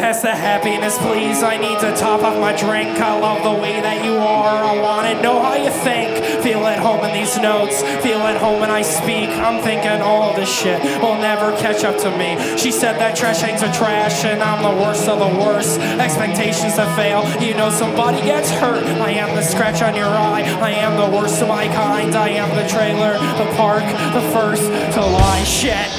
pass the happiness, please. I need to top off my drink. I love the way that you are. I wanna know how you think. Feel at home in these notes. Feel at home when I speak. I'm thinking all this shit will never catch up to me. She said that trash hangs are trash, and I'm the worst of the worst. Expectations that fail. You know somebody gets hurt. I am the scratch on your eye. I am the worst of my kind. I am the trailer, the park, the first to lie. Shit.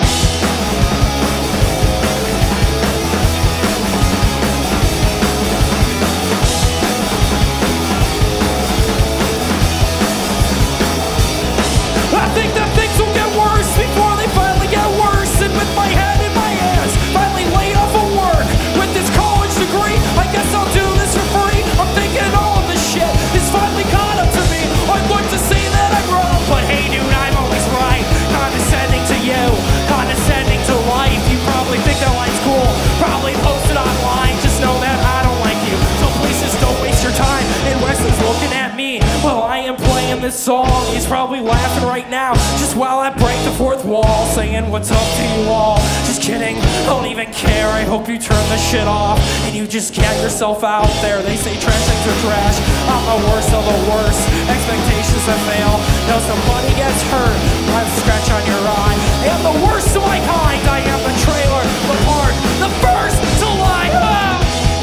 I think that things will get worse before they finally get worse. And with my head in my hands, finally laid off of work with this college degree, I guess I'll do this for free. I'm thinking all of this shit is finally caught up to me. I'd like to say that I'm wrong, but hey dude, I'm always right. Condescending to you, condescending to life. You probably think that life's cool, probably post it online. Just know that I don't like you, so please just don't waste your time. And Wesley's looking at me while I am playing this song. He's probably laughing right now, just while I break the fourth wall, saying what's up to you all. Just kidding, I don't even care. I hope you turn this shit off and you just get yourself out there. They say trash things are trash. I'm the worst of the worst. Expectations that fail. Now somebody gets hurt. I have a scratch on your eye. I am the worst of my kind. I am the trailer, the park, the first to lie. Ah!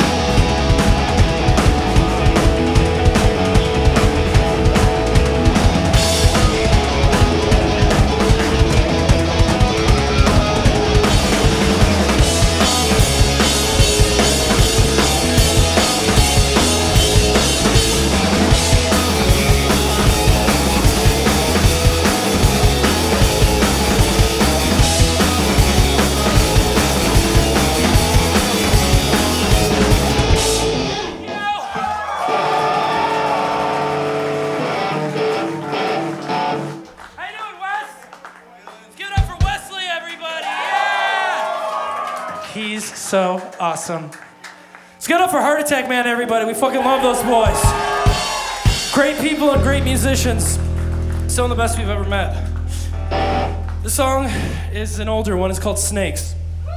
He's so awesome. Let's get up for Heart Attack Man, everybody. We fucking love those boys. Great people and great musicians. Some of the best we've ever met. The song is an older one. It's called Snakes.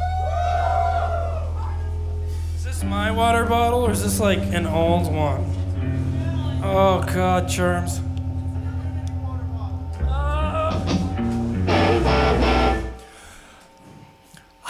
Is this my water bottle or is this like an old one? Oh God, germs.